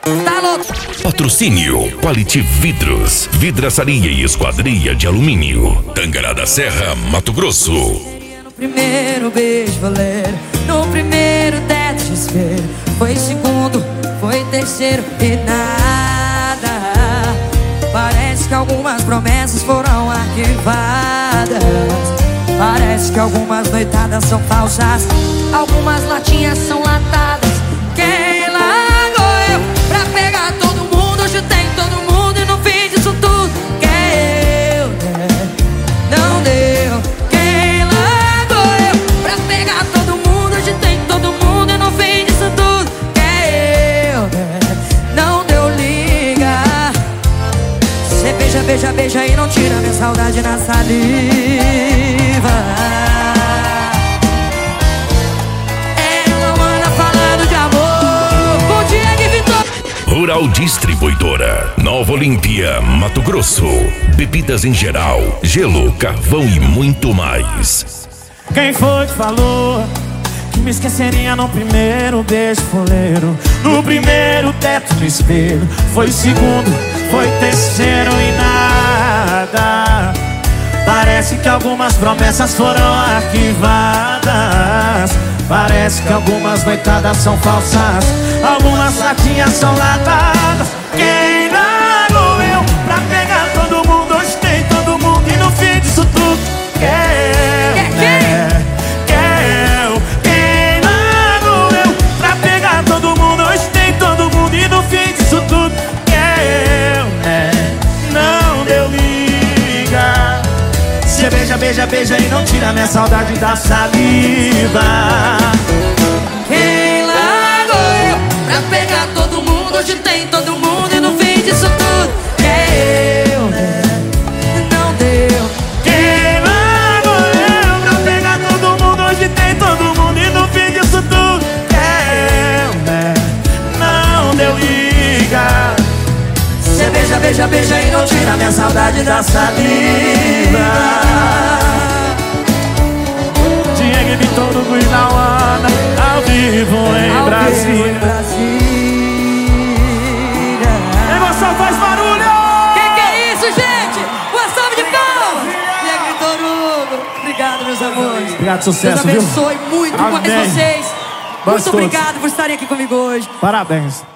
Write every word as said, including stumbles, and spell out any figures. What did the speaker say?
Tá louco? Patrocínio Quality Vidros, vidraçaria e esquadria de alumínio. Tangará da Serra, Mato Grosso. No primeiro beijo voleiro, no primeiro teto de espelho, foi segundo, foi terceiro e nada. Parece que algumas promessas foram arquivadas. Parece que algumas noitadas são falsas, algumas latinhas são latadas. Quem largou eu pra pegar todo mundo? Hoje tem todo mundo e no fim disso tudo quem eu der, não deu. Quem largou eu pra pegar todo mundo? Hoje tem todo mundo e no fim disso tudo quem eu der, não deu. Liga, cê beija, beija, beija e não tira minha saudade na saliva. Rural Distribuidora, Nova Olímpia, Mato Grosso. Bebidas em geral, gelo, carvão e muito mais. Quem foi que falou que me esqueceria no primeiro beijo foleiro? No primeiro teto no espelho, foi segundo, foi terceiro e nada. Parece que algumas promessas foram arquivadas. Parece que algumas noitadas são falsas, algumas latinhas são latadas. Quem largou eu pra pegar todo mundo? Hoje tem todo mundo e no fim disso tudo quer eu, né? Quer eu. Quem largou eu pra pegar todo mundo? Hoje tem todo mundo e no fim disso tudo quer eu, né? Não deu liga. Cê beija, beija, beija e não tira minha saudade da saliva. Quem largou eu pra pegar todo mundo? Hoje tem todo mundo e no fim disso tudo é eu, né? Não deu. Quem largou eu pra pegar todo mundo? Hoje tem todo mundo e no fim disso tudo é eu, né? Não deu liga. Cê beija, beija, beija e não tira minha saudade da saliva. Diego Vitor Hugo e Nauana, ao vivo em Ao Brasília. vivo em Brasília. Emoção faz barulho! Que que é isso, gente? Uma salva de palmas! Diego Vitor Hugo, obrigado, meus amores. Obrigado, sucesso, Deus abençoe viu? muito Amém. mais vocês. Nós Muito todos. obrigado por estarem aqui comigo hoje. Parabéns.